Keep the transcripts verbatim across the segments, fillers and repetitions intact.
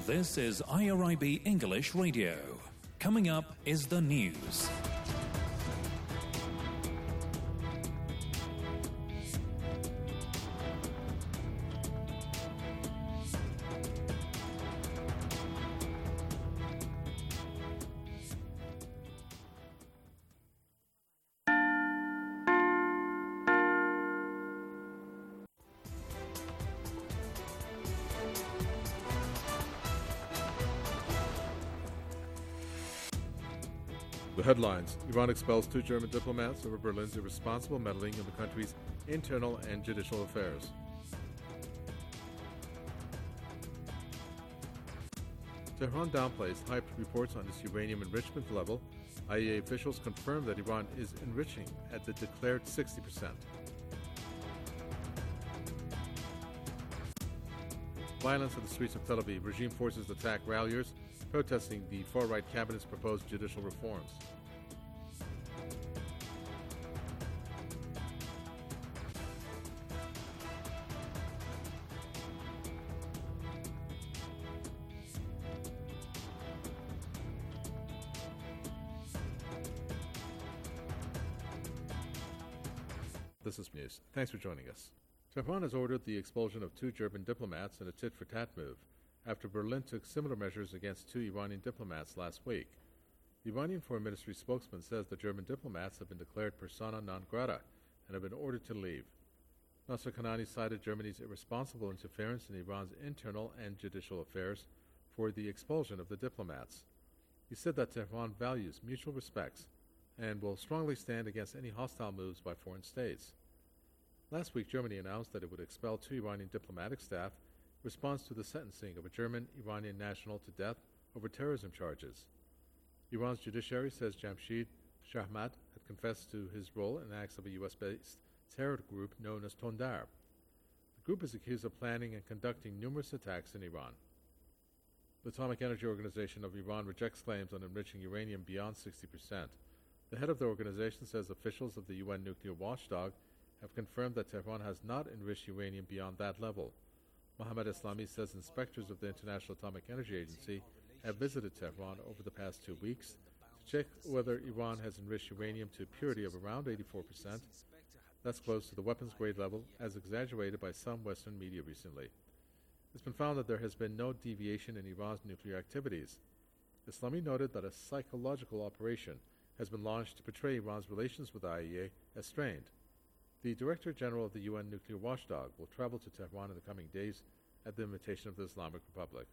This is I R I B English Radio. Coming up is the news. The headlines: Iran expels two German diplomats over Berlin's irresponsible meddling in the country's internal and judicial affairs. Tehran downplays hyped reports on its uranium enrichment level. I A E A officials confirm that Iran is enriching at the declared sixty percent. Violence in the streets of Tel Aviv. Regime forces attack ralliers protesting the far-right cabinet's proposed judicial reforms. This is news. Thanks for joining us. Tehran has ordered the expulsion of two German diplomats in a tit-for-tat move, after Berlin took similar measures against two Iranian diplomats last week. The Iranian Foreign Ministry spokesman says the German diplomats have been declared persona non grata and have been ordered to leave. Nasser Kanani cited Germany's irresponsible interference in Iran's internal and judicial affairs for the expulsion of the diplomats. He said that Tehran values mutual respects and will strongly stand against any hostile moves by foreign states. Last week, Germany announced that it would expel two Iranian diplomatic staff in response to the sentencing of a German-Iranian national to death over terrorism charges. Iran's judiciary says Jamshid Shahmat had confessed to his role in acts of a U S-based terror group known as Tondar. The group is accused of planning and conducting numerous attacks in Iran. The Atomic Energy Organization of Iran rejects claims on enriching uranium beyond sixty percent. The head of the organization says officials of the U N nuclear watchdog have confirmed that Tehran has not enriched uranium beyond that level. Mohammad Eslami says inspectors of the International Atomic Energy Agency have visited Tehran over the past two weeks to check whether Iran has enriched uranium to a purity of around eighty-four percent. That's close to the weapons-grade level, as exaggerated by some Western media recently. It's been found that there has been no deviation in Iran's nuclear activities. Eslami noted that a psychological operation has been launched to portray Iran's relations with the I A E A as strained. The Director General of the U N Nuclear Watchdog will travel to Tehran in the coming days at the invitation of the Islamic Republic.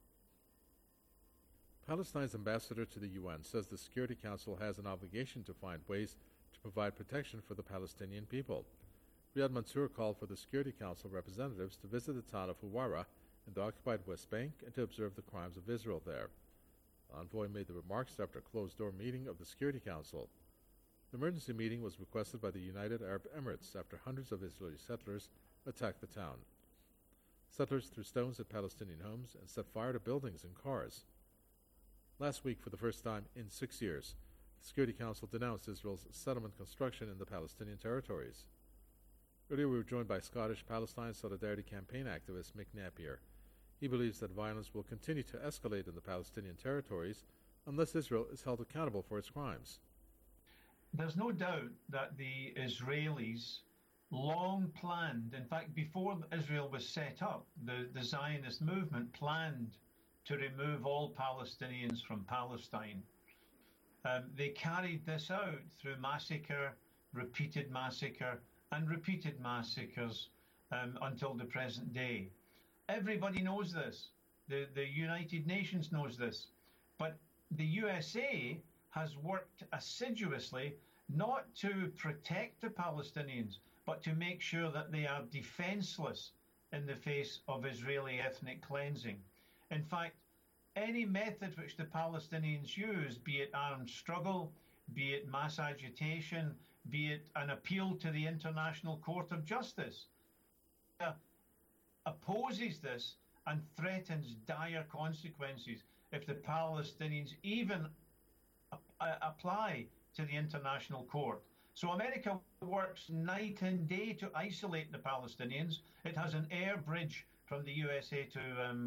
Palestine's ambassador to the U N says the Security Council has an obligation to find ways to provide protection for the Palestinian people. Riyad Mansour called for the Security Council representatives to visit the town of Huwara in the occupied West Bank and to observe the crimes of Israel there. The envoy made the remarks after a closed-door meeting of the Security Council. The emergency meeting was requested by the United Arab Emirates after hundreds of Israeli settlers attacked the town. Settlers threw stones at Palestinian homes and set fire to buildings and cars. Last week, for the first time in six years, the Security Council denounced Israel's settlement construction in the Palestinian territories. Earlier, we were joined by Scottish Palestine Solidarity Campaign activist Mick Napier. He believes that violence will continue to escalate in the Palestinian territories unless Israel is held accountable for its crimes. There's no doubt that the Israelis long planned, in fact, before Israel was set up, the, the Zionist movement planned to remove all Palestinians from Palestine. Um, they carried this out through massacre, repeated massacre, and repeated massacres um, until the present day. Everybody knows this. The, the United Nations knows this. But the U S A has worked assiduously not to protect the Palestinians, but to make sure that they are defenseless in the face of Israeli ethnic cleansing. In fact, any method which the Palestinians use, be it armed struggle, be it mass agitation, be it an appeal to the International Court of Justice, uh, opposes this and threatens dire consequences if the Palestinians even uh, apply to the International Court. So America works night and day to isolate the Palestinians. It has an air bridge from the U S A to um,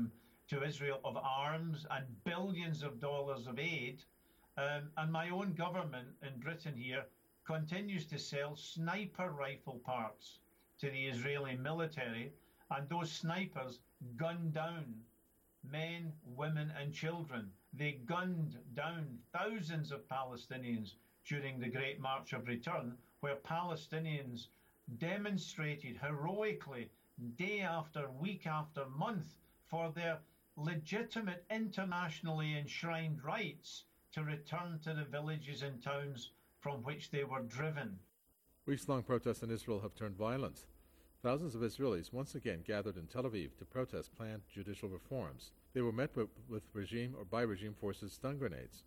to Israel of arms and billions of dollars of aid. Um, and my own government in Britain here continues to sell sniper rifle parts to the Israeli military, and those snipers gun down men, women and children. They gunned down thousands of Palestinians during the Great March of Return, where Palestinians demonstrated heroically day after week after month for their legitimate internationally enshrined rights to return to the villages and towns from which they were driven. Weeks-long protests in Israel have turned violent. Thousands of Israelis once again gathered in Tel Aviv to protest planned judicial reforms. They were met with, with regime or by regime forces stun grenades.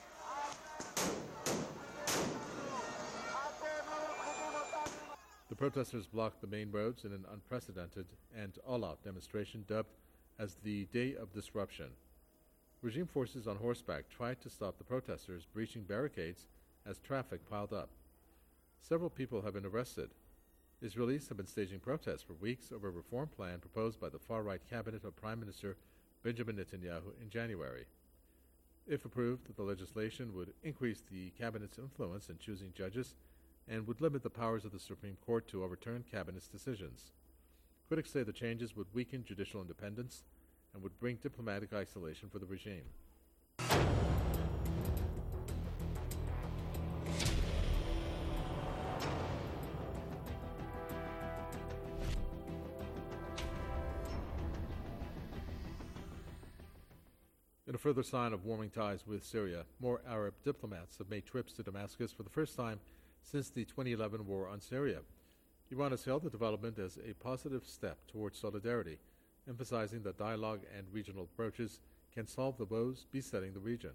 The protesters blocked the main roads in an unprecedented and all-out demonstration dubbed as the Day of Disruption. Regime forces on horseback tried to stop the protesters breaching barricades as traffic piled up. Several people have been arrested. Israelis have been staging protests for weeks over a reform plan proposed by the far-right cabinet of Prime Minister Benjamin Netanyahu in January. If approved, the legislation would increase the cabinet's influence in choosing judges and would limit the powers of the Supreme Court to overturn cabinet's decisions. Critics say the changes would weaken judicial independence and would bring diplomatic isolation for the regime. In a further sign of warming ties with Syria, more Arab diplomats have made trips to Damascus for the first time since the twenty eleven war on Syria. Iran has hailed the development as a positive step towards solidarity, emphasizing that dialogue and regional approaches can solve the woes besetting the region.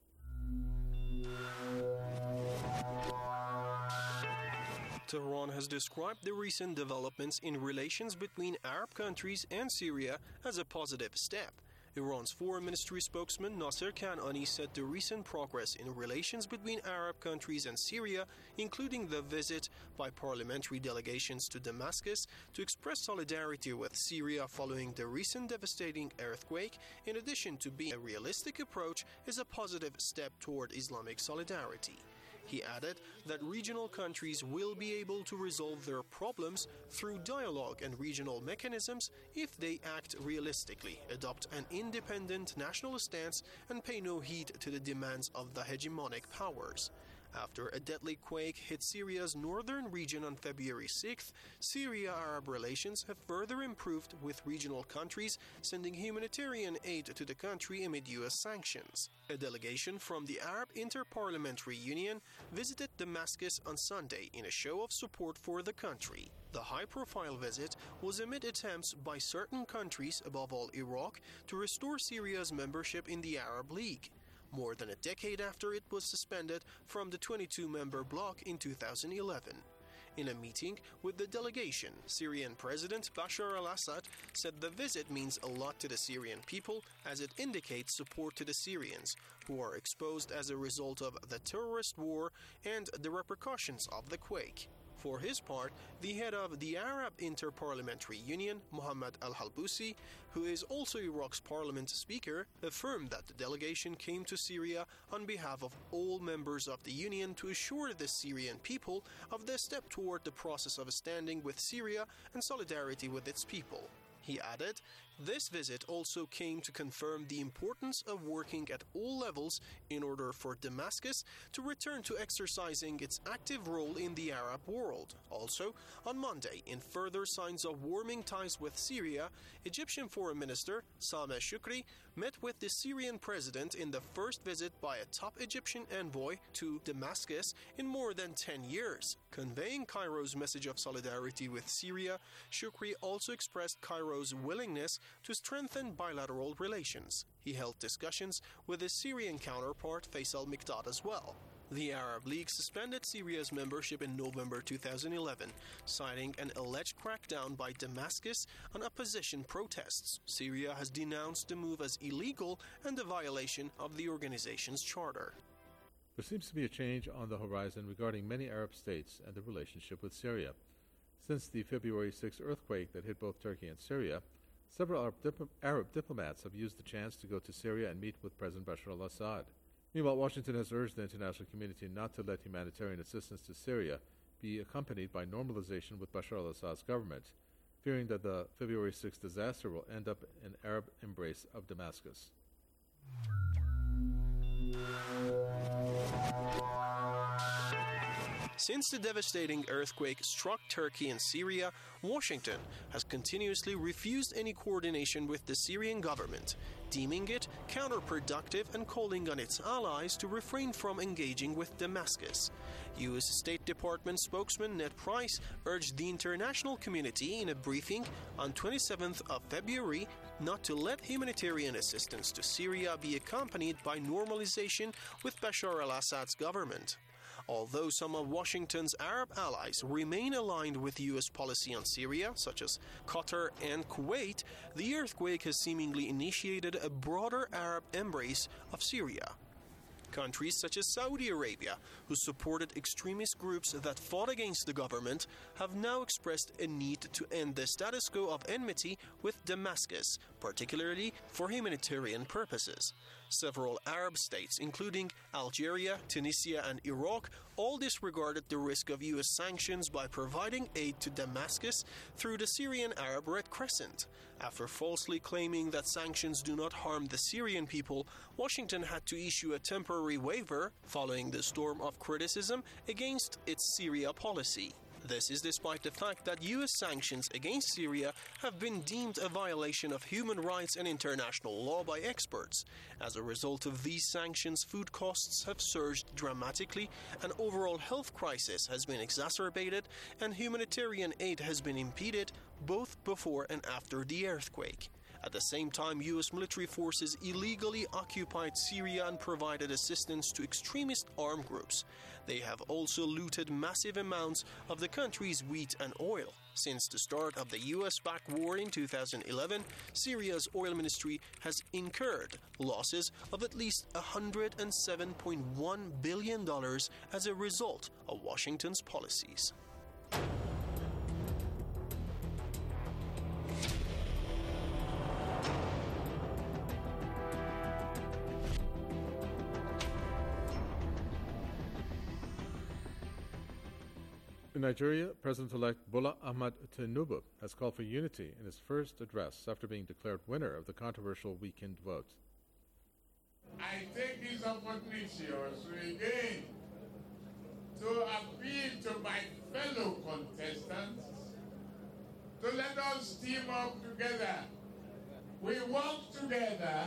Tehran has described the recent developments in relations between Arab countries and Syria as a positive step. Iran's Foreign Ministry spokesman Nasser Kanani said the recent progress in relations between Arab countries and Syria, including the visit by parliamentary delegations to Damascus to express solidarity with Syria following the recent devastating earthquake, in addition to being a realistic approach, is a positive step toward Islamic solidarity. He added that regional countries will be able to resolve their problems through dialogue and regional mechanisms if they act realistically, adopt an independent national stance, and pay no heed to the demands of the hegemonic powers. After a deadly quake hit Syria's northern region on February sixth, Syria-Arab relations have further improved with regional countries sending humanitarian aid to the country amid U S sanctions. A delegation from the Arab Inter-Parliamentary Union visited Damascus on Sunday in a show of support for the country. The high-profile visit was amid attempts by certain countries, above all Iraq, to restore Syria's membership in the Arab League, more than a decade after it was suspended from the twenty-two member bloc in two thousand eleven. In a meeting with the delegation, Syrian President Bashar al-Assad said the visit means a lot to the Syrian people as it indicates support to the Syrians, who are exposed as a result of the terrorist war and the repercussions of the quake. For his part, the head of the Arab Inter-Parliamentary Union, Mohammed al-Halbousi, who is also Iraq's parliament speaker, affirmed that the delegation came to Syria on behalf of all members of the Union to assure the Syrian people of their step toward the process of standing with Syria and solidarity with its people. He added, this visit also came to confirm the importance of working at all levels in order for Damascus to return to exercising its active role in the Arab world. Also, on Monday, in further signs of warming ties with Syria, Egyptian Foreign Minister Sameh Shoukry met with the Syrian president in the first visit by a top Egyptian envoy to Damascus in more than ten years. Conveying Cairo's message of solidarity with Syria, Shoukry also expressed Cairo's willingness to strengthen bilateral relations. He held discussions with his Syrian counterpart Faisal Mikdad as well. The Arab League suspended Syria's membership in November two thousand eleven, citing an alleged crackdown by Damascus on opposition protests. Syria has denounced the move as illegal and a violation of the organization's charter. There seems to be a change on the horizon regarding many Arab states and their relationship with Syria. Since the February sixth earthquake that hit both Turkey and Syria, Several Arab, dip- Arab diplomats have used the chance to go to Syria and meet with President Bashar al-Assad. Meanwhile, Washington has urged the international community not to let humanitarian assistance to Syria be accompanied by normalization with Bashar al-Assad's government, fearing that the February sixth disaster will end up in Arab embrace of Damascus. Since the devastating earthquake struck Turkey and Syria, Washington has continuously refused any coordination with the Syrian government, deeming it counterproductive and calling on its allies to refrain from engaging with Damascus. U S State Department spokesman Ned Price urged the international community in a briefing on twenty-seventh of February not to let humanitarian assistance to Syria be accompanied by normalization with Bashar al-Assad's government. Although some of Washington's Arab allies remain aligned with U S policy on Syria, such as Qatar and Kuwait, the earthquake has seemingly initiated a broader Arab embrace of Syria. Countries such as Saudi Arabia, who supported extremist groups that fought against the government, have now expressed a need to end the status quo of enmity with Damascus, particularly for humanitarian purposes. Several Arab states, including Algeria, Tunisia, and Iraq, all disregarded the risk of U S sanctions by providing aid to Damascus through the Syrian Arab Red Crescent. After falsely claiming that sanctions do not harm the Syrian people, Washington had to issue a temporary waiver following the storm of criticism against its Syria policy. This is despite the fact that U S sanctions against Syria have been deemed a violation of human rights and international law by experts. As a result of these sanctions, food costs have surged dramatically, an overall health crisis has been exacerbated, and humanitarian aid has been impeded both before and after the earthquake. At the same time, U S military forces illegally occupied Syria and provided assistance to extremist armed groups. They have also looted massive amounts of the country's wheat and oil. Since the start of the U S-backed war in two thousand eleven, Syria's oil ministry has incurred losses of at least one hundred seven point one billion dollars as a result of Washington's policies. In Nigeria, President-elect Bola Ahmed Tinubu has called for unity in his first address after being declared winner of the controversial weekend vote. I take this opportunity also again to appeal to my fellow contestants to let us team up together. We work together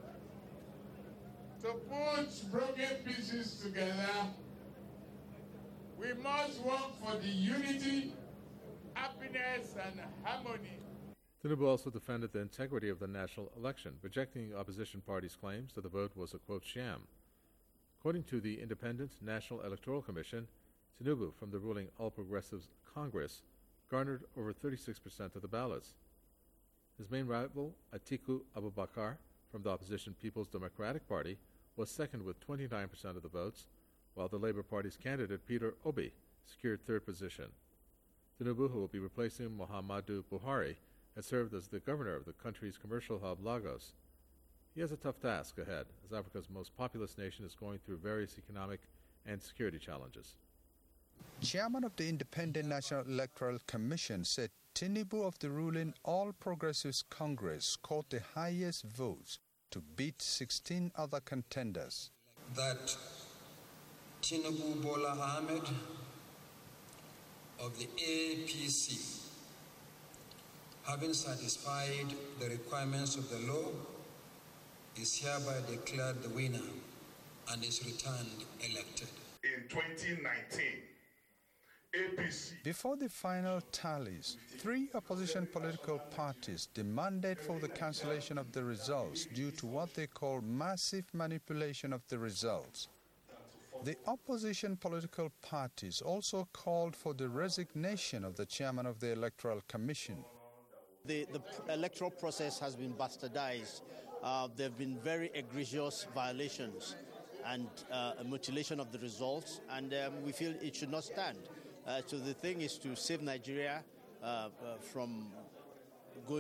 to put broken pieces together. We must work for the unity, happiness, and harmony. Tinubu also defended the integrity of the national election, rejecting opposition parties' claims that the vote was a, quote, sham. According to the Independent National Electoral Commission, Tinubu from the ruling All Progressives Congress garnered over thirty-six percent of the ballots. His main rival, Atiku Abubakar from the opposition People's Democratic Party, was second with twenty-nine percent of the votes, while the Labour Party's candidate Peter Obi secured third position. Tinubu, who will be replacing Muhammadu Buhari, has served as the governor of the country's commercial hub Lagos. He has a tough task ahead, as Africa's most populous nation is going through various economic and security challenges. Chairman of the Independent National Electoral Commission said Tinubu of the ruling All Progressives Congress scored the highest votes to beat sixteen other contenders. That Tinubu Bola Ahmed of the A P C, having satisfied the requirements of the law, is hereby declared the winner and is returned elected. In twenty nineteen, A P C. Before the final tallies, three opposition political parties demanded for the cancellation of the results due to what they call massive manipulation of the results. The opposition political parties also called for the resignation of the chairman of the Electoral Commission. The, the electoral process has been bastardized. Uh, there have been very egregious violations and uh, a mutilation of the results, and um, we feel it should not stand. Uh, so the thing is to save Nigeria uh, uh, from going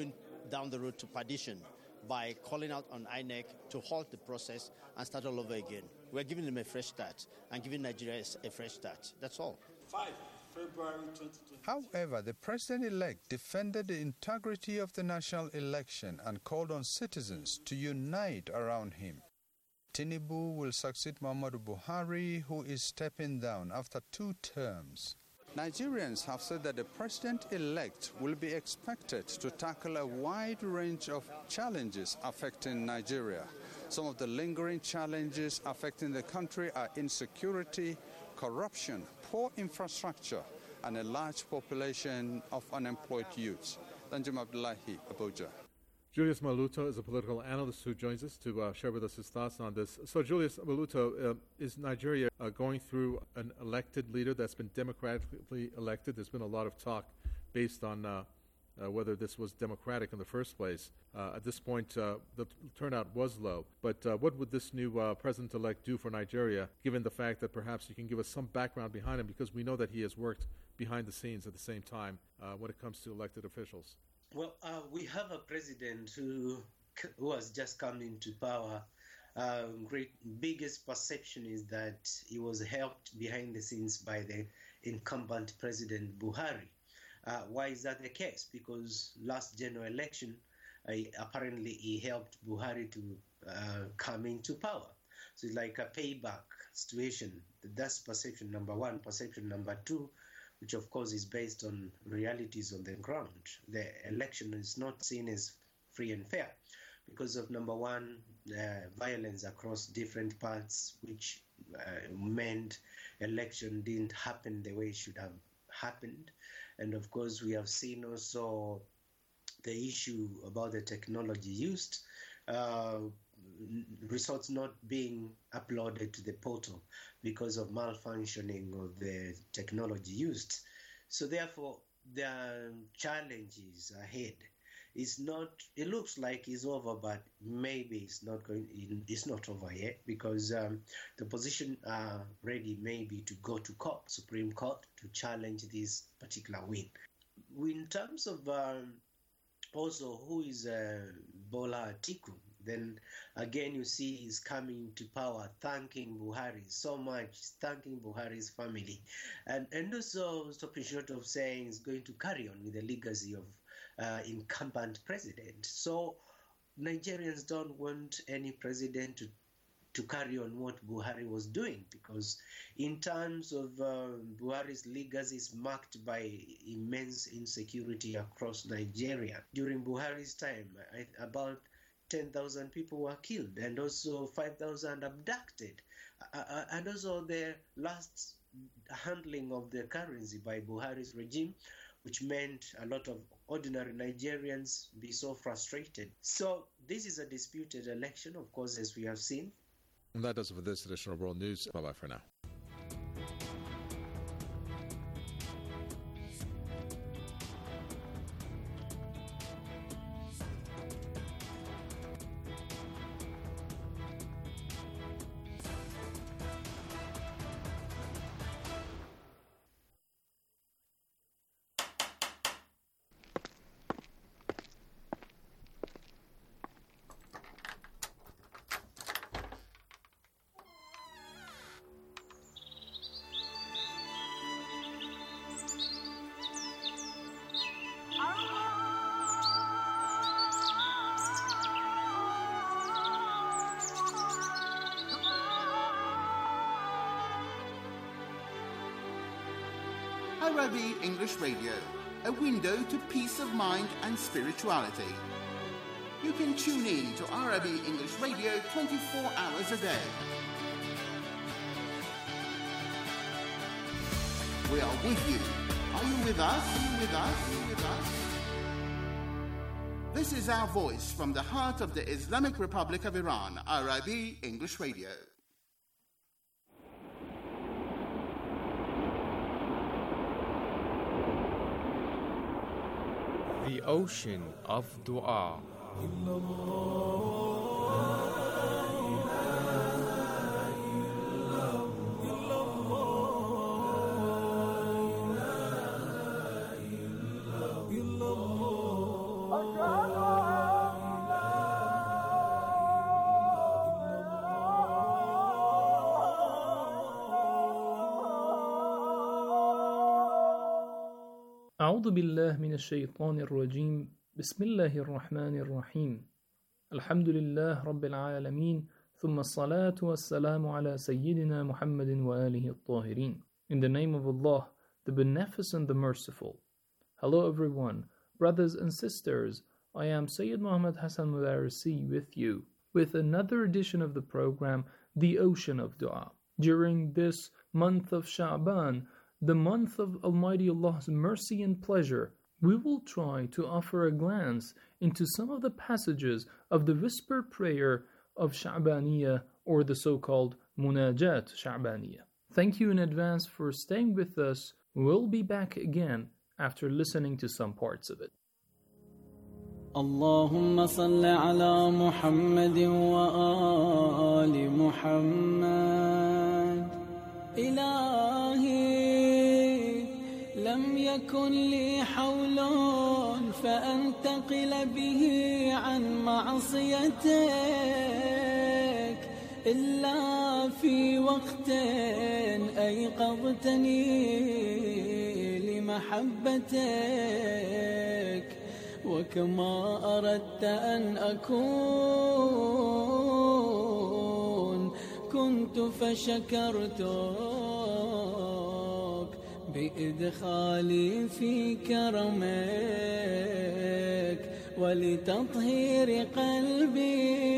down the road to perdition by calling out on I N E C to halt the process and start all over again. We're giving them a fresh start and giving Nigeria a fresh start. That's all. five February twenty twenty. However, the president-elect defended the integrity of the national election and called on citizens to unite around him. Tinubu will succeed Muhammadu Buhari, who is stepping down after two terms. Nigerians have said that the president-elect will be expected to tackle a wide range of challenges affecting Nigeria. Some of the lingering challenges affecting the country are insecurity, corruption, poor infrastructure, and a large population of unemployed youths. Danjum Abdullahi, Abuja. Julius Maluto is a political analyst who joins us to uh, share with us his thoughts on this. So, Julius Maluto, uh, is Nigeria uh, going through an elected leader that's been democratically elected? There's been a lot of talk based on uh, uh, whether this was democratic in the first place. Uh, at this point, uh, the turnout was low. But uh, what would this new uh, president-elect do for Nigeria, given the fact that perhaps you can give us some background behind him, because we know that he has worked behind the scenes at the same time uh, when it comes to elected officials? Well, uh, we have a president who who has just come into power. Uh, great biggest perception is that he was helped behind the scenes by the incumbent President Buhari. Uh, why is that the case? Because last general election, uh, apparently he helped Buhari to uh, come into power. So it's like a payback situation. That's perception number one. Perception number two, which of course is based on realities on the ground. The election is not seen as free and fair because of, number one, uh, violence across different parts, which uh, meant election didn't happen the way it should have happened. And of course, we have seen also the issue about the technology used, uh, results not being uploaded to the portal because of malfunctioning of the technology used. So therefore, there are challenges ahead. It's not, it looks like it's over, but maybe it's not going, it's not over yet, because um, the position are ready maybe to go to court, Supreme Court, to challenge this particular win. In terms of um, also who is uh, Bola Atiku, then again you see he's coming to power, thanking Buhari so much, thanking Buhari's family, and and also stopping short of saying he's going to carry on with the legacy of uh, incumbent president. So Nigerians don't want any president to to carry on what Buhari was doing, because in terms of uh, Buhari's legacy is marked by immense insecurity across Nigeria. During Buhari's time, I, about ten thousand people were killed, and also five thousand abducted. Uh, and also the last handling of the currency by Buhari's regime, which meant a lot of ordinary Nigerians be so frustrated. So this is a disputed election, of course, as we have seen. And that does it for this edition of World News. Bye-bye for now. Arabi English Radio, a window to peace of mind and spirituality. You can tune in to Arabi English Radio twenty-four hours a day. We are with you. Are you with us? Are you with us? Are you with us? This is our voice from the heart of the Islamic Republic of Iran, Arabi English Radio. The ocean of dua. Allah أعوذ بالله من الشيطان الرجيم بسم الله الرحمن الرحيم الحمد لله رب العالمين ثم الصلاة والسلام على سيدنا محمد وآله الطاهرين. In the name of Allah, the Beneficent, the Merciful. Hello everyone, brothers and sisters. I am Sayyid Muhammad Hassan Mudarisi with you with another edition of the program, The Ocean of Dua. During this month of Sha'ban, the month of Almighty Allah's mercy and pleasure, we will try to offer a glance into some of the passages of the whisper prayer of Sha'baniyah, or the so-called Munajat Sha'baniyah. Thank you in advance for staying with us. We'll be back again after listening to some parts of it. اللهم صل على محمد وآل محمد إلهي لم يكن لي حول فأنتقل به عن معصيتك إلا في وقت أيقظتني لمحبتك وكما أردت أن أكون كنت فشكرتك بإدخالي في كرمك ولتطهير قلبي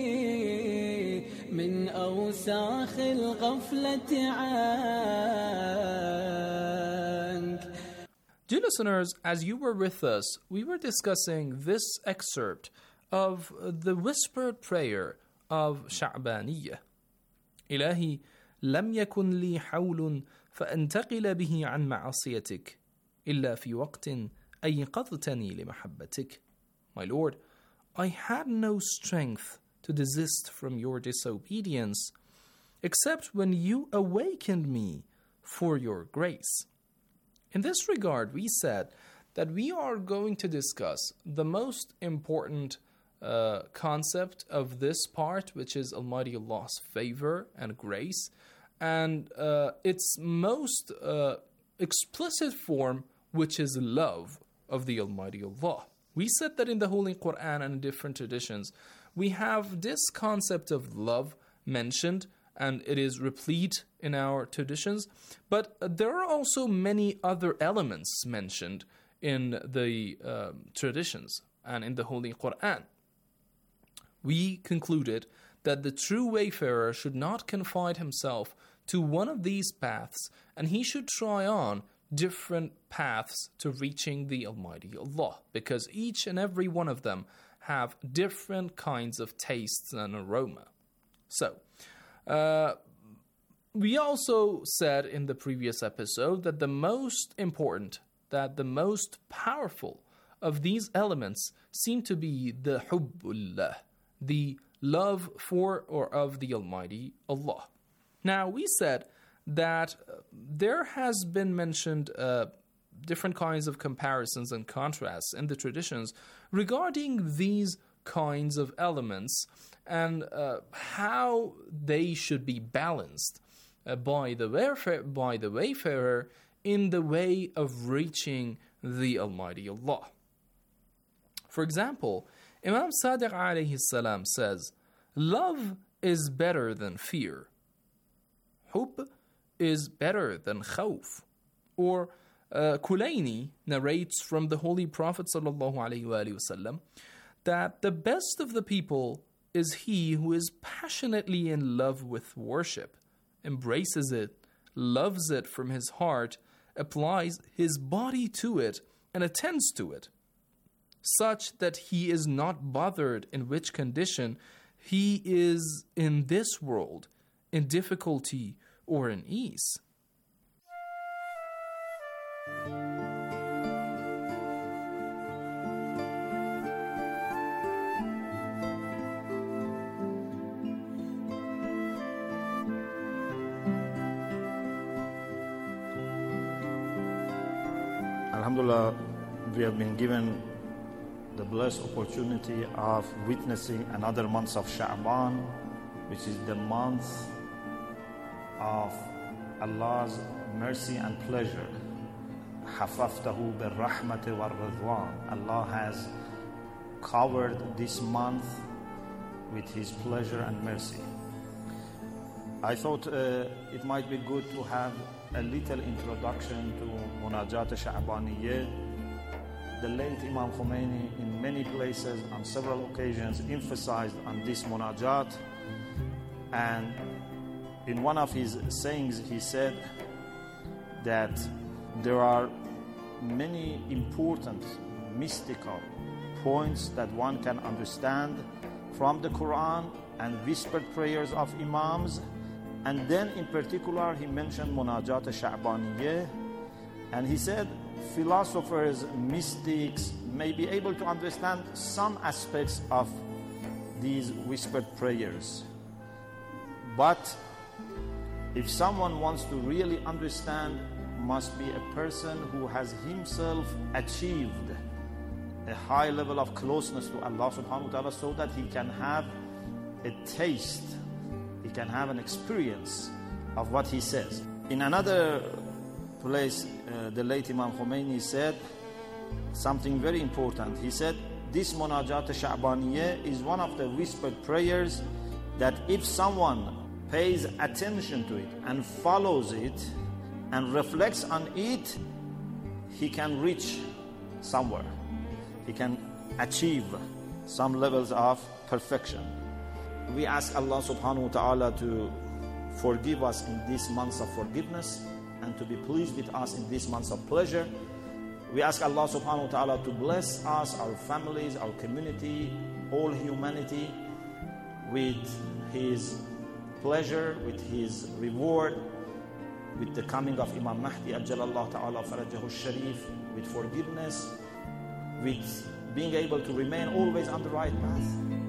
من أوساخ الغفلة عنك. Dear listeners, as you were with us, we were discussing this excerpt of the whispered prayer of Sha'baniyah. إلهي لم يكن لي حول فأنتقل به عن معصيتك إلا في وقت أيقظتني لمحبتك. My Lord, I had no strength to desist from your disobedience except when you awakened me for your grace. In this regard, we said that we are going to discuss the most important uh, concept of this part, which is Almighty Allah's favor and grace, and uh, its most uh, explicit form, which is love of the Almighty Allah. We said that in the Holy Quran and in different traditions, we have this concept of love mentioned, and it is replete in our traditions. But there are also many other elements mentioned in the uh, traditions and in the Holy Quran. We concluded that the true wayfarer should not confine himself to one of these paths, and he should try on different paths to reaching the Almighty Allah, because each and every one of them have different kinds of tastes and aroma. So, Uh, we also said in the previous episode that the most important, that the most powerful of these elements seem to be the hubbullah, the love for or of the Almighty Allah. Now, we said that there has been mentioned uh, different kinds of comparisons and contrasts in the traditions regarding these kinds of elements and uh, how they should be balanced uh, by the wayfarer, by the wayfarer in the way of reaching the Almighty Allah. For example, Imam Sadiq alayhi salam says, love is better than fear. Hub is better than khawf. Or uh, Kulayni narrates from the Holy Prophet sallallahu alayhi wa sallam that the best of the people is he who is passionately in love with worship, embraces it, loves it from his heart, applies his body to it, and attends to it, such that he is not bothered in which condition he is in this world, in difficulty or in ease. Alhamdulillah, we have been given the blessed opportunity of witnessing another month of Sha'ban, which is the month of Allah's mercy and pleasure. حففته بالرحمة والرضوان. Allah has covered this month with His pleasure and mercy. I thought uh, it might be good to have a little introduction to Munajat Sha'baniyya. The late Imam Khomeini in many places on several occasions emphasized on this Munajat, and in one of his sayings he said that there are many important mystical points that one can understand from the Quran and whispered prayers of Imams. And then in particular he mentioned Munajat Sha'baniyya, and he said philosophers, mystics may be able to understand some aspects of these whispered prayers. But if someone wants to really understand, must be a person who has himself achieved a high level of closeness to Allah subhanahu wa ta'ala, so that he can have a taste, he can have an experience of what he says. In another place, uh, the late Imam Khomeini said something very important. He said, this Munajat Sha'baniyya is one of the whispered prayers that if someone pays attention to it and follows it and reflects on it, he can reach somewhere. He can achieve some levels of perfection. We ask Allah subhanahu wa ta'ala to forgive us in these months of forgiveness and to be pleased with us in these months of pleasure. We ask Allah subhanahu wa ta'ala to bless us, our families, our community, all humanity with His pleasure, with His reward, with the coming of Imam Mahdi Ajjalallahu ta'ala farajahu sharif, with forgiveness, with being able to remain always on the right path.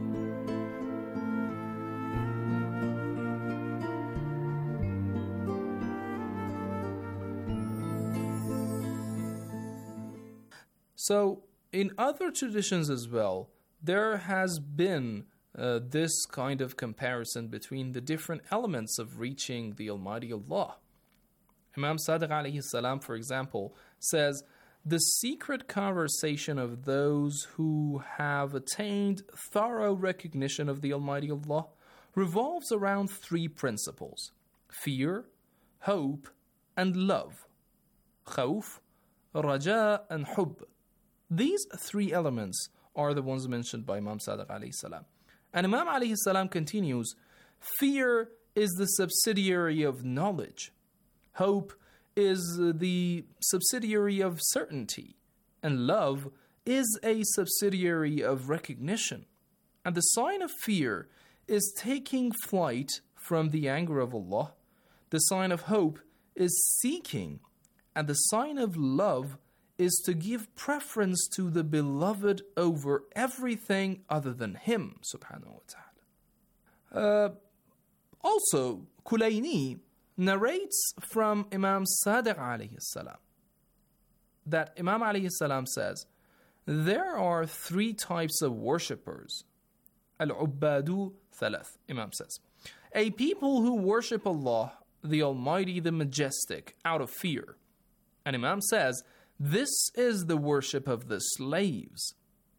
So, in other traditions as well, there has been uh, this kind of comparison between the different elements of reaching the Almighty Allah. Imam Sadiq alayhi salam, for example, says, the secret conversation of those who have attained thorough recognition of the Almighty Allah revolves around three principles: fear, hope, and love. Khawf, raja, and hub. These three elements are the ones mentioned by Imam Sadiq alayhi salam. And Imam alayhi salam continues, fear is the subsidiary of knowledge. Hope is the subsidiary of certainty. And love is a subsidiary of recognition. And the sign of fear is taking flight from the anger of Allah. The sign of hope is seeking. And the sign of love is to give preference to the beloved over everything other than Him, subhanahu wa ta'ala. Uh, also, Kulayni narrates from Imam Sadiq alayhi salam that Imam alayhi salam says, there are three types of worshippers. Al-Ubbadu Thalath, Imam says. A people who worship Allah, the Almighty, the Majestic, out of fear. And Imam says, this is the worship of the slaves.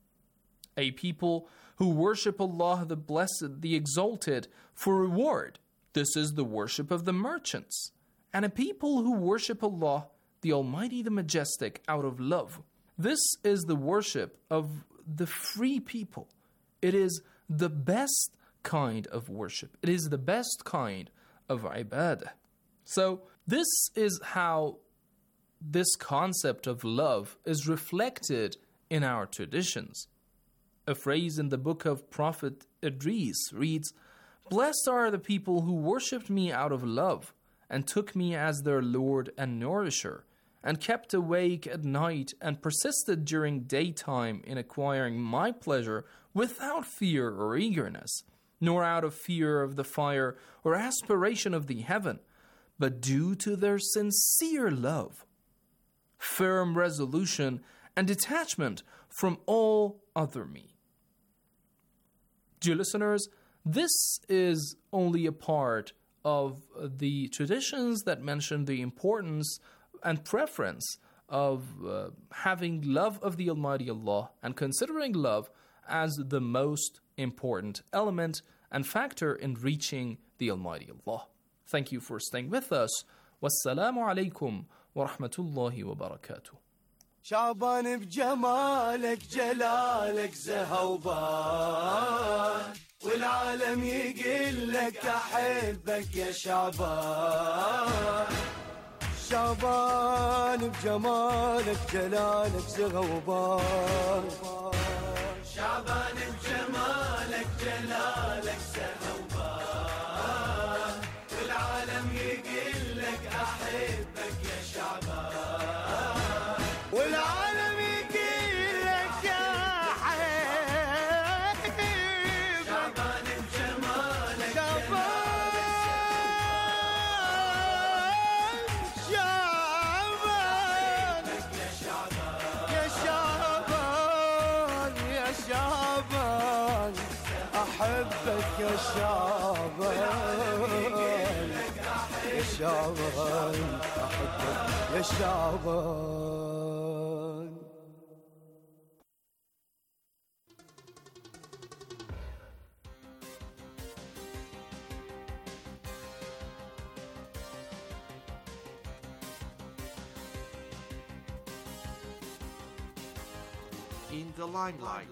A people who worship Allah, the Blessed, the Exalted, for reward. This is the worship of the merchants. And a people who worship Allah, the Almighty, the Majestic, out of love. This is the worship of the free people. It is the best kind of worship. It is the best kind of ibadah. So this is how this concept of love is reflected in our traditions. A phrase in the book of Prophet Idris reads, blessed are the people who worshipped me out of love, and took me as their Lord and nourisher, and kept awake at night, and persisted during daytime in acquiring my pleasure without fear or eagerness, nor out of fear of the fire or aspiration of the heaven, but due to their sincere love, firm resolution, and detachment from all other me. Dear listeners, this is only a part of the traditions that mention the importance and preference of uh, having love of the Almighty Allah and considering love as the most important element and factor in reaching the Almighty Allah. Thank you for staying with us. Wassalamu alaikum wa rahmatullahi wa barakatuh. شعبان بجمالك جلالك زهوبان والعالم يقول لك أحبك يا شعبان شعبان بجمالك جلالك زهوبان شعبان بجمالك جلالك زهوبان والعالم يقول لك أحبك يا شعبان والعالم يقول لك يا حبيب شعبان بجمالك شعبان شعبان يا شعبان يا شعبان أحبك يا شعبان يا شعبان أحبك يا شعبان. In the limelight.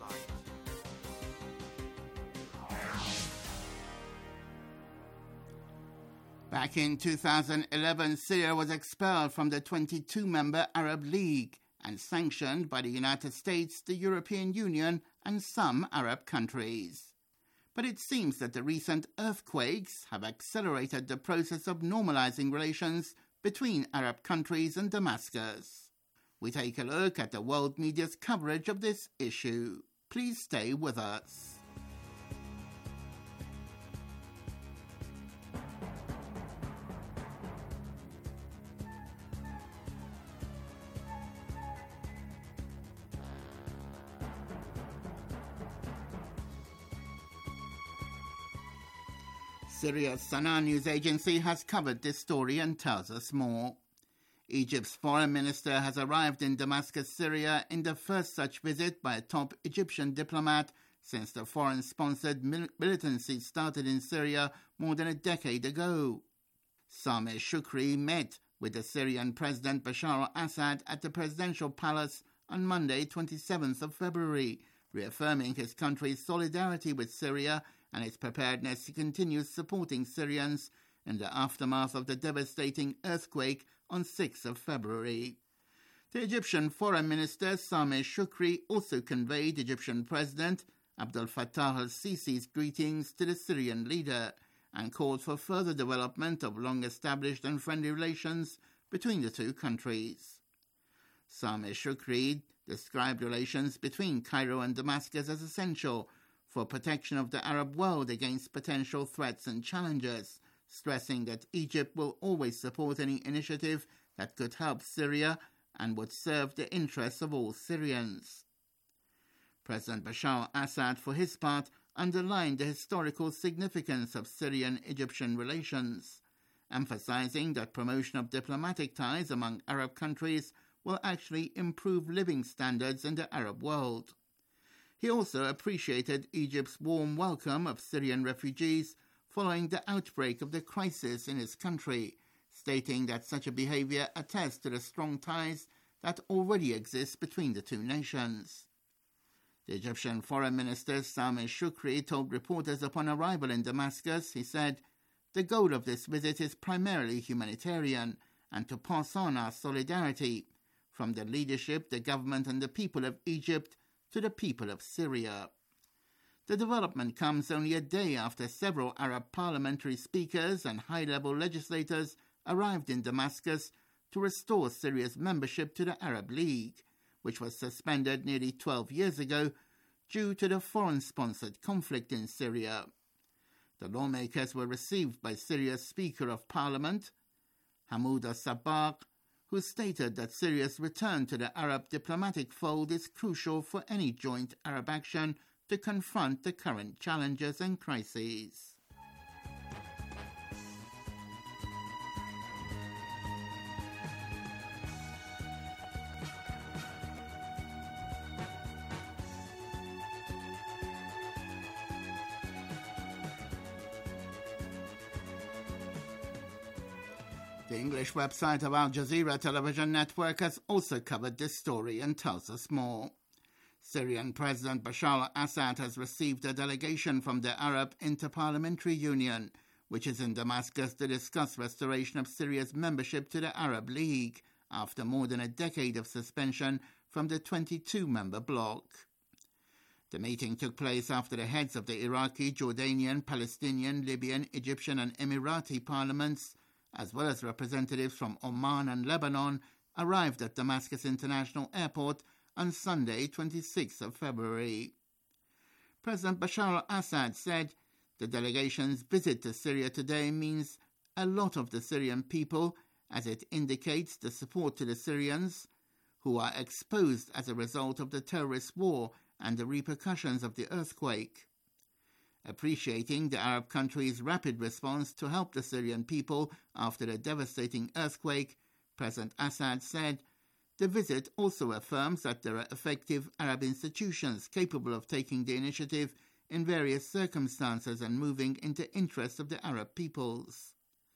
Back in two thousand eleven, Syria was expelled from the twenty-two member Arab League and sanctioned by the United States, the European Union, and some Arab countries. But it seems that the recent earthquakes have accelerated the process of normalizing relations between Arab countries and Damascus. We take a look at the world media's coverage of this issue. Please stay with us. Syria's Sana news agency has covered this story and tells us more. Egypt's foreign minister has arrived in Damascus, Syria, in the first such visit by a top Egyptian diplomat since the foreign-sponsored mil- militancy started in Syria more than a decade ago. Sameh Shukri met with the Syrian President Bashar al-Assad at the presidential palace on Monday, twenty-seventh of February, reaffirming his country's solidarity with Syria and its preparedness to continue supporting Syrians in the aftermath of the devastating earthquake on sixth of February. The Egyptian Foreign Minister Sameh Shukri also conveyed Egyptian President Abdel Fattah al-Sisi's greetings to the Syrian leader and called for further development of long-established and friendly relations between the two countries. Sameh Shukri described relations between Cairo and Damascus as essential for protection of the Arab world against potential threats and challenges, stressing that Egypt will always support any initiative that could help Syria and would serve the interests of all Syrians. President Bashar al-Assad, for his part, underlined the historical significance of Syrian-Egyptian relations, emphasizing that promotion of diplomatic ties among Arab countries will actually improve living standards in the Arab world. He also appreciated Egypt's warm welcome of Syrian refugees following the outbreak of the crisis in his country, stating that such a behavior attests to the strong ties that already exist between the two nations. The Egyptian Foreign Minister Sameh Shukri told reporters upon arrival in Damascus, he said, "The goal of this visit is primarily humanitarian and to pass on our solidarity from the leadership, the government and the people of Egypt to the people of Syria." The development comes only a day after several Arab parliamentary speakers and high-level legislators arrived in Damascus to restore Syria's membership to the Arab League, which was suspended nearly twelve years ago due to the foreign-sponsored conflict in Syria. The lawmakers were received by Syria's Speaker of Parliament, Hamoud al-Sabbagh, who stated that Syria's return to the Arab diplomatic fold is crucial for any joint Arab action to confront the current challenges and crises. The English website of Al Jazeera television network has also covered this story and tells us more. Syrian President Bashar al-Assad has received a delegation from the Arab Interparliamentary Union, which is in Damascus to discuss restoration of Syria's membership to the Arab League after more than a decade of suspension from the twenty-two member bloc. The meeting took place after the heads of the Iraqi, Jordanian, Palestinian, Libyan, Egyptian and Emirati parliaments, as well as representatives from Oman and Lebanon, arrived at Damascus International Airport on Sunday, twenty-sixth of February. President Bashar al-Assad said the delegation's visit to Syria today means a lot of the Syrian people, as it indicates the support to the Syrians who are exposed as a result of the terrorist war and the repercussions of the earthquake. Appreciating the Arab country's rapid response to help the Syrian people after the devastating earthquake, President Assad said, the visit also affirms that there are effective Arab institutions capable of taking the initiative in various circumstances and moving in the interests of the Arab peoples.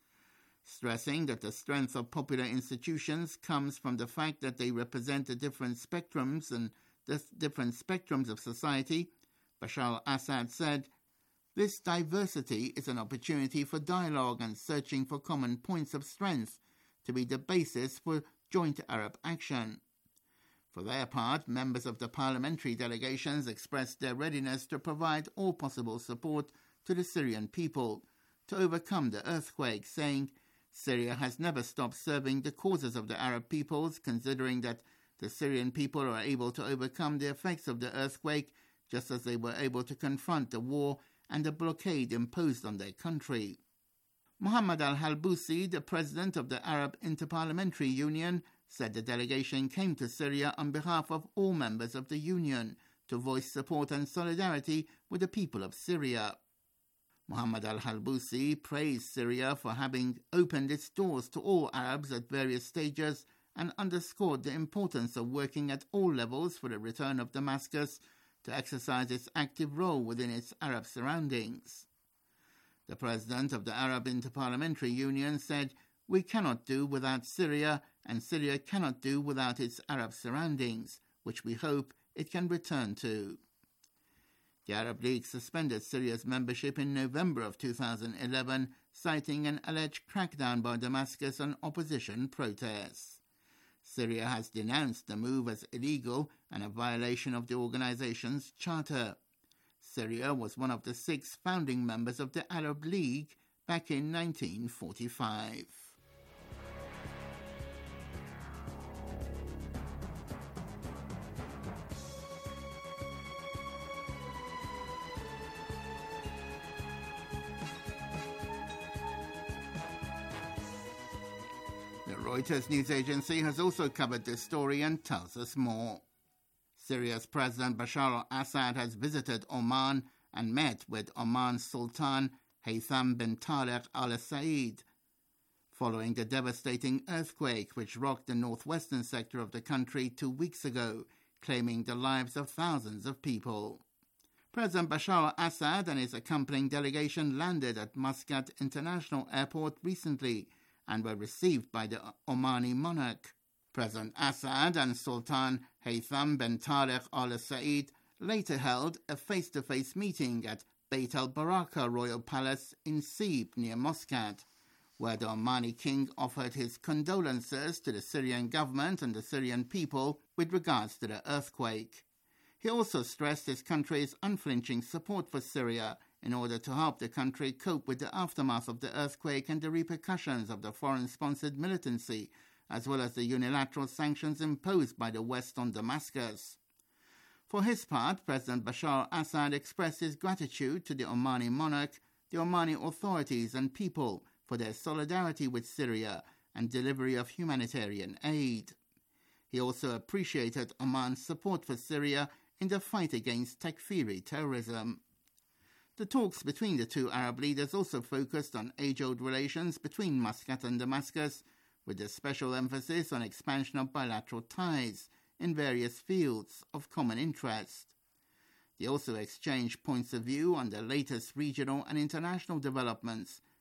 Stressing that the strength of popular institutions comes from the fact that they represent the different spectrums and the different spectrums of society, Bashar al-Assad said, this diversity is an opportunity for dialogue and searching for common points of strength to be the basis for joint Arab action. For their part, members of the parliamentary delegations expressed their readiness to provide all possible support to the Syrian people to overcome the earthquake, saying Syria has never stopped serving the causes of the Arab peoples, considering that the Syrian people are able to overcome the effects of the earthquake just as they were able to confront the war and the blockade imposed on their country. Mohammed al-Halbousi, the president of the Arab Interparliamentary Union, said the delegation came to Syria on behalf of all members of the Union to voice support and solidarity with the people of Syria. Mohammed al-Halbousi praised Syria for having opened its doors to all Arabs at various stages and underscored the importance of working at all levels for the return of Damascus to exercise its active role within its Arab surroundings. The president of the Arab Interparliamentary Union said, we cannot do without Syria, and Syria cannot do without its Arab surroundings, which we hope it can return to. The Arab League suspended Syria's membership in November of two thousand eleven, citing an alleged crackdown by Damascus on opposition protests. Syria has denounced the move as illegal and a violation of the organization's charter. Syria was one of the six founding members of the Arab League back in nineteen forty-five. The Reuters news agency has also covered this story and tells us more. Syria's President Bashar al-Assad has visited Oman and met with Oman's Sultan Haytham bin Tariq Al Said following the devastating earthquake which rocked the northwestern sector of the country two weeks ago, claiming the lives of thousands of people. President Bashar al-Assad and his accompanying delegation landed at Muscat International Airport recently and were received by the Omani monarch. President Assad and Sultan Haytham bin Tariq Al Said later held a face-to-face meeting at Beit al-Baraka Royal Palace in Sib near Muscat, where the Omani king offered his condolences to the Syrian government and the Syrian people with regards to the earthquake. He also stressed his country's unflinching support for Syria in order to help the country cope with the aftermath of the earthquake and the repercussions of the foreign-sponsored militancy, as well as the unilateral sanctions imposed by the West on Damascus. For his part, President Bashar al-Assad expressed his gratitude to the Omani monarch, the Omani authorities and people for their solidarity with Syria and delivery of humanitarian aid. He also appreciated Oman's support for Syria in the fight against Takfiri terrorism. The talks between the two Arab leaders also focused on age-old relations between Muscat and Damascus, with a special emphasis on expansion of bilateral ties in various fields of common interest. They also exchanged points of view on the latest regional and international developments,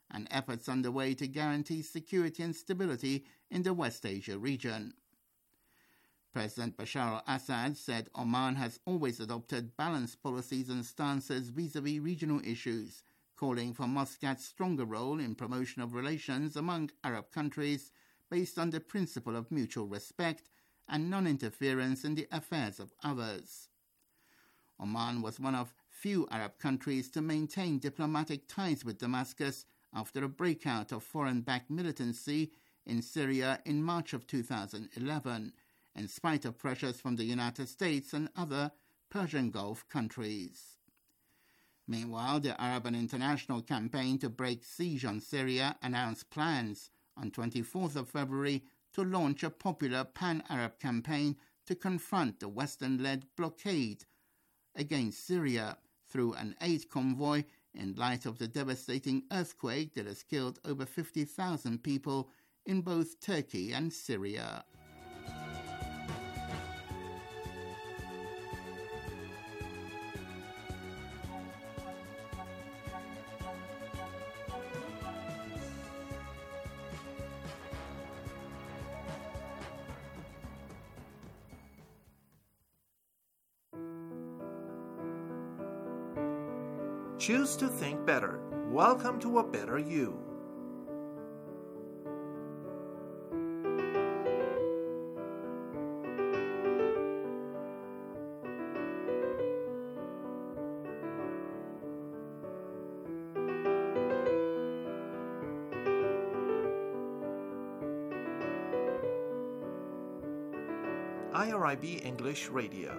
and efforts underway to guarantee security and stability in the West Asia region. President Bashar al-Assad said Oman has always adopted balanced policies and stances vis-à-vis regional issues, calling for Muscat's stronger role in promotion of relations among Arab countries based on the principle of mutual respect and non-interference in the affairs of others. Oman was one of few Arab countries to maintain diplomatic ties with Damascus after a breakout of foreign-backed militancy in Syria in March of two thousand eleven, in spite of pressures from the United States and other Persian Gulf countries. Meanwhile, the Arab and International Campaign to Break Siege on Syria announced plans on twenty-fourth of February to launch a popular pan-Arab campaign to confront the Western-led blockade against Syria through an aid convoy in light of the devastating earthquake that has killed over fifty thousand people in both Turkey and Syria. Choose to think better. Welcome to a better you. I R I B English Radio.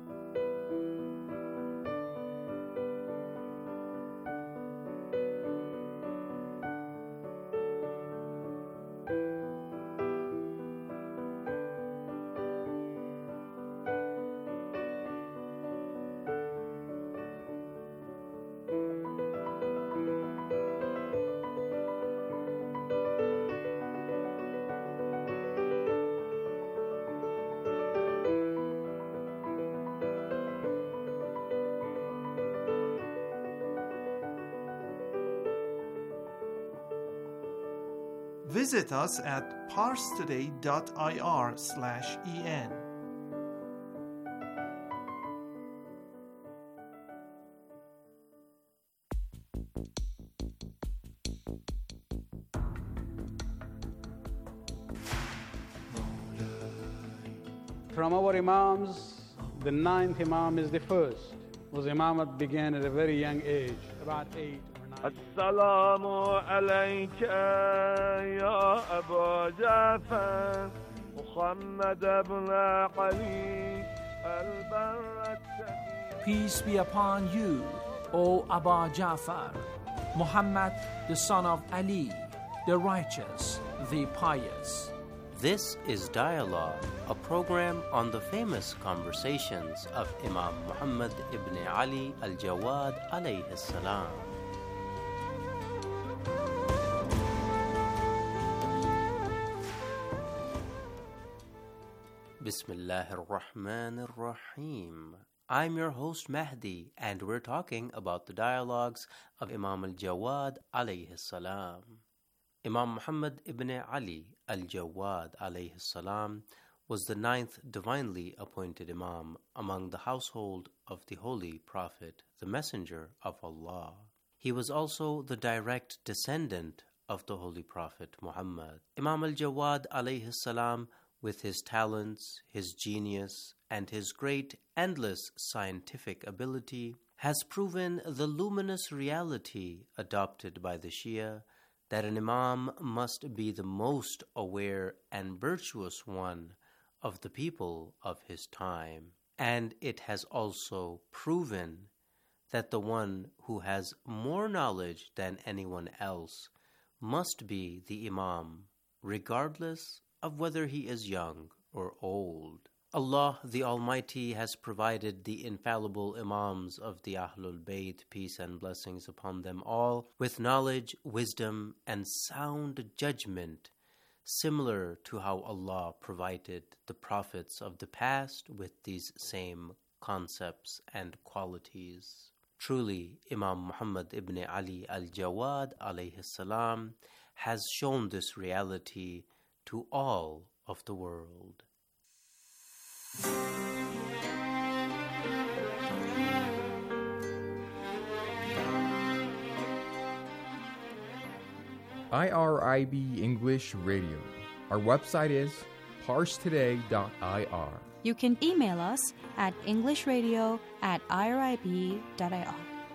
Visit us at parstoday.ir slash en. From our Imams, the ninth Imam is the first. Was Imamat began at a very young age, about eight. السلام عليك يا أبا جعفر محمد بن علي البر. Peace be upon you, O Aba Ja'far, Muhammad the son of Ali, the righteous, the pious. This is Dialogue, a program on the famous conversations of Imam Muhammad ibn Ali al-Jawad alayhi salam. Bismillahir Rahmanir Rahim. I'm your host Mahdi, and we're talking about the dialogues of Imam al-Jawad alayhi salam. Imam Muhammad ibn Ali al-Jawad alayhi salam was the ninth divinely appointed Imam among the household of the Holy Prophet, the Messenger of Allah. He was also the direct descendant of the Holy Prophet Muhammad. Imam al-Jawad alayhi salam, with his talents, his genius, and his great endless scientific ability, has proven the luminous reality adopted by the Shia that an Imam must be the most aware and virtuous one of the people of his time. And it has also proven that the one who has more knowledge than anyone else must be the Imam, regardless of whether he is young or old. Allah the Almighty has provided the infallible Imams of the Ahlul Bayt, peace and blessings upon them all, with knowledge, wisdom, and sound judgment, similar to how Allah provided the prophets of the past with these same concepts and qualities. Truly, Imam Muhammad ibn Ali al-Jawad alayhi salam has shown this reality to all of the world. I R I B English Radio. Our website is parse today dot I R. You can email us at englishradio at I R I B dot I R.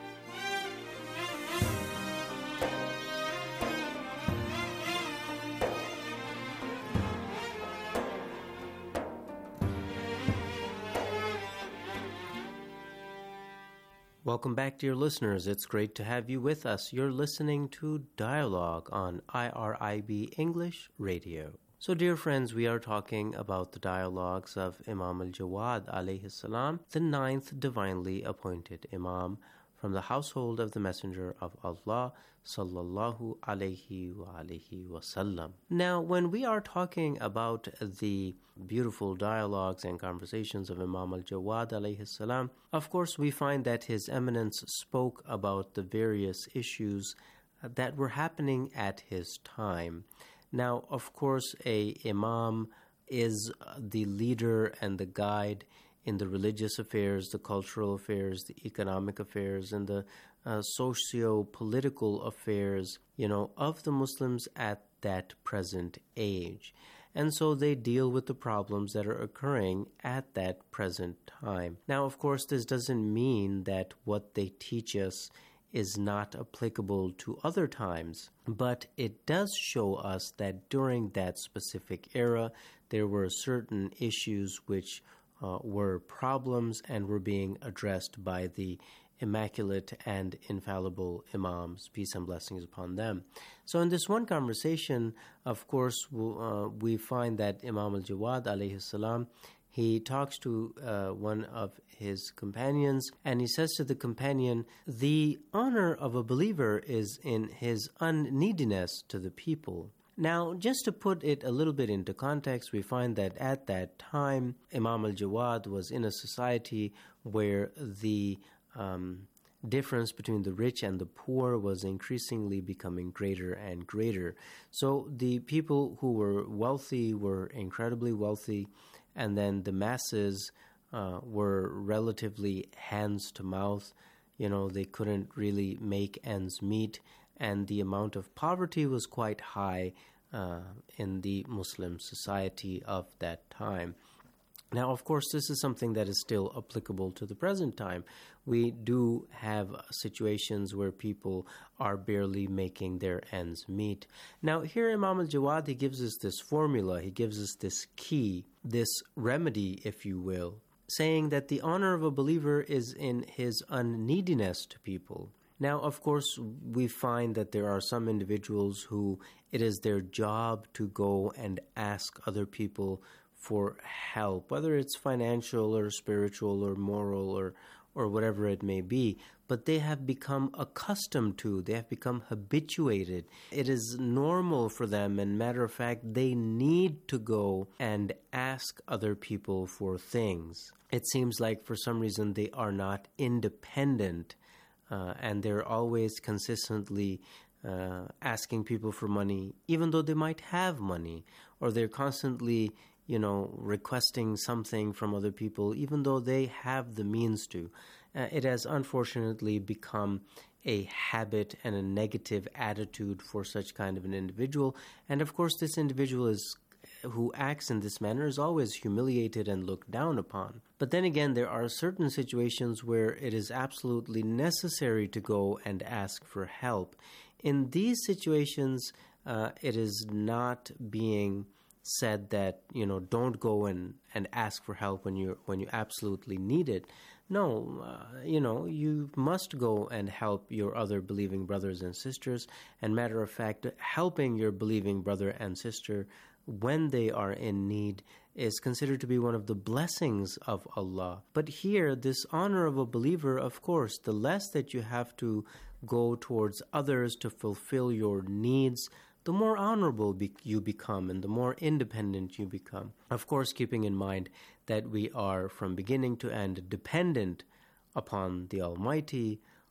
Welcome back, dear listeners. It's great to have you with us. You're listening to Dialogue on I R I B English Radio. So, dear friends, we are talking about the dialogues of Imam al-Jawad alayhi salam, the ninth divinely appointed Imam from the household of the Messenger of Allah sallallahu alayhi wa alihi wasallam. Now, when we are talking about the beautiful dialogues and conversations of Imam al-Jawad alayhi salam, of course we find that His Eminence spoke about the various issues that were happening at his time. Now, of course, a imam is the leader and the guide in the religious affairs, the cultural affairs, the economic affairs, and the uh, socio-political affairs, you know, of the Muslims at that present age. And so they deal with the problems that are occurring at that present time. Now, of course, this doesn't mean that what they teach us is not applicable to other times, but it does show us that during that specific era, there were certain issues which uh, were problems and were being addressed by the immaculate and infallible imams, peace and blessings upon them. So in this one conversation, of course, uh, we find that Imam al-Jawad alayhi salam, he talks to uh, one of his companions, and he says to the companion, the honor of a believer is in his unneediness to the people. Now, just to put it a little bit into context, we find that at that time, Imam al-Jawad was in a society where the um, difference between the rich and the poor was increasingly becoming greater and greater. So the people who were wealthy were incredibly wealthy, and then the masses uh, were relatively hands to mouth. You know, they couldn't really make ends meet, and the amount of poverty was quite high uh, in the Muslim society of that time. Now, of course, this is something that is still applicable to the present time. We do have situations where people are barely making their ends meet. Now, here Imam al-Jawad, he gives us this formula, he gives us this key, this remedy, if you will, saying that the honor of a believer is in his unneediness to people. Now, of course, we find that there are some individuals who it is their job to go and ask other people for help, whether it's financial or spiritual or moral or or whatever it may be, but they have become accustomed to, they have become habituated. It is normal for them, and matter of fact, they need to go and ask other people for things. It seems like for some reason they are not independent, uh, and they're always consistently uh, asking people for money, even though they might have money, or they're constantly you know, requesting something from other people, even though they have the means to. Uh, it has unfortunately become a habit and a negative attitude for such kind of an individual. And of course, this individual is who acts in this manner is always humiliated and looked down upon. But then again, there are certain situations where it is absolutely necessary to go and ask for help. In these situations, uh, it is not being said that, you know, don't go and, and ask for help when you when you absolutely need it. No, uh, you know, you must go and help your other believing brothers and sisters. And matter of fact, helping your believing brother and sister when they are in need is considered to be one of the blessings of Allah. But here, this honor of a believer, of course, the less that you have to go towards others to fulfill your needs, the more honorable be- you become and the more independent you become. Of course, keeping in mind that we are from beginning to end dependent upon the Almighty,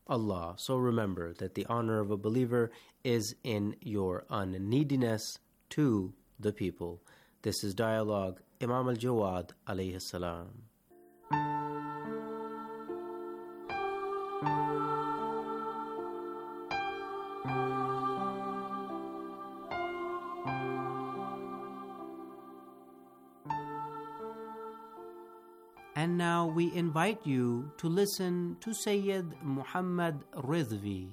Allah. So remember that the honor of a believer is in your unneediness to the people. This is Dialogue, Imam al-Jawad alayhi salam. And now we invite you to listen to Sayyid Muhammad Ridvi.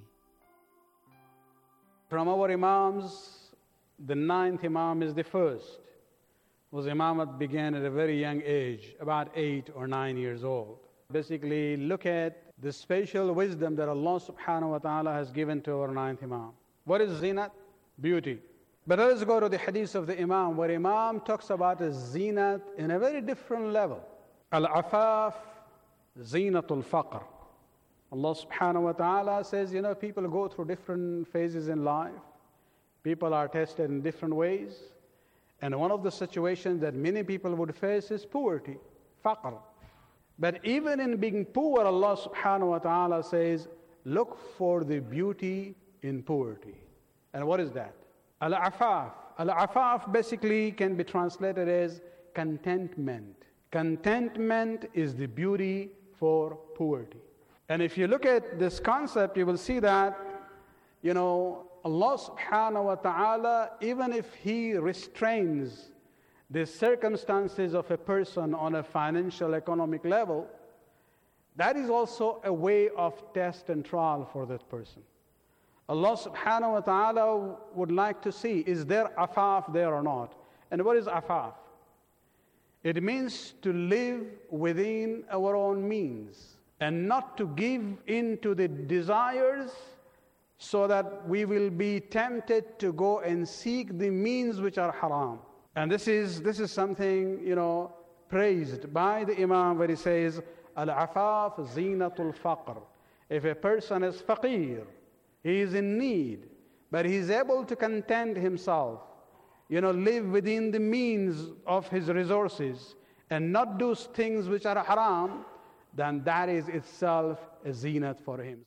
From our Imams, the ninth Imam is the first, whose Imamat began at a very young age, about eight or nine years old. Basically, look at the special wisdom that Allah subhanahu wa ta'ala has given to our ninth Imam. What is zinat? Beauty. But let us go to the hadith of the Imam, where Imam talks about a zinat in a very different level. Al-afaf, zinatul faqr. Allah subhanahu wa ta'ala says, you know, people go through different phases in life. People are tested in different ways. And one of the situations that many people would face is poverty, faqr. But even in being poor, Allah subhanahu wa ta'ala says, look for the beauty in poverty. And what is that? Al-afaf. Al-afaf basically can be translated as contentment. Contentment is the beauty for poverty. And if you look at this concept, you will see that, you know, Allah subhanahu wa ta'ala, even if He restrains the circumstances of a person on a financial, economic level, that is also a way of test and trial for that person. Allah subhanahu wa ta'ala would like to see, is there afaf there or not? And what is afaf? It means to live within our own means and not to give in to the desires so that we will be tempted to go and seek the means which are haram. And this is, this is something, you know, praised by the Imam where he says, Al-afaf zinatul faqr. If a person is faqir, he is in need, but he is able to content himself, you know, live within the means of his resources and not do things which are haram, then that is itself a zinat for him.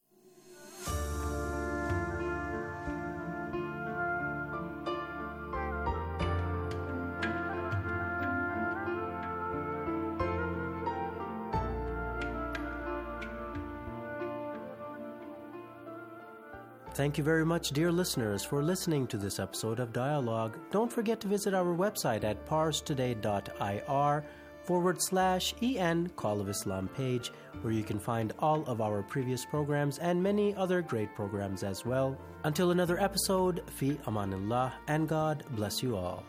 Thank you very much, dear listeners, for listening to this episode of Dialogue. Don't forget to visit our website at parstoday.ir forward slash en Call of Islam page, where you can find all of our previous programs and many other great programs as well. Until another episode, fi amanillah, and God bless you all.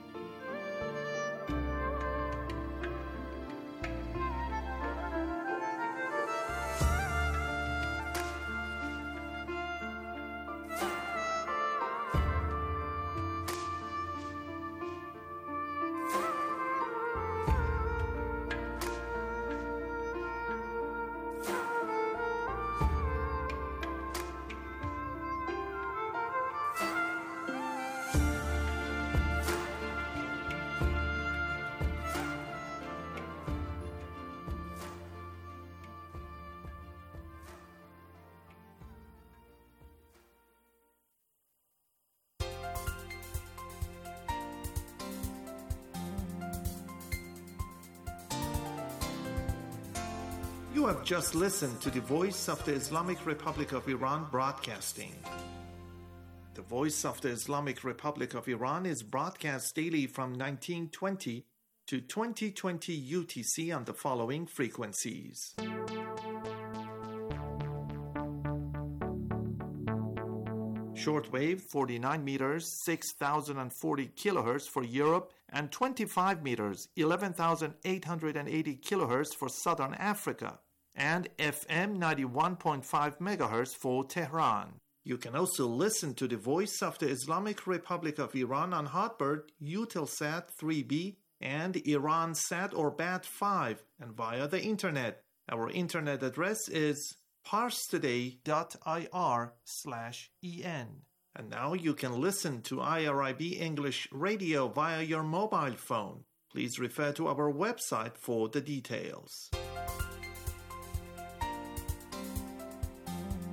You have just listened to the Voice of the Islamic Republic of Iran broadcasting. The Voice of the Islamic Republic of Iran is broadcast daily from nineteen twenty to twenty twenty U T C on the following frequencies. Shortwave forty-nine meters, six thousand forty kilohertz for Europe, and twenty-five meters, eleven thousand eight hundred eighty kilohertz for Southern Africa, and F M ninety-one point five megahertz for Tehran. You can also listen to the Voice of the Islamic Republic of Iran on Hotbird, Eutelsat three B, and Iransat or B A T five, and via the Internet. Our Internet address is parstoday.ir slash en. And now you can listen to I R I B English Radio via your mobile phone. Please refer to our website for the details.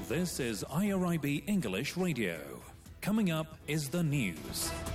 This is I R I B English Radio. Coming up is the news.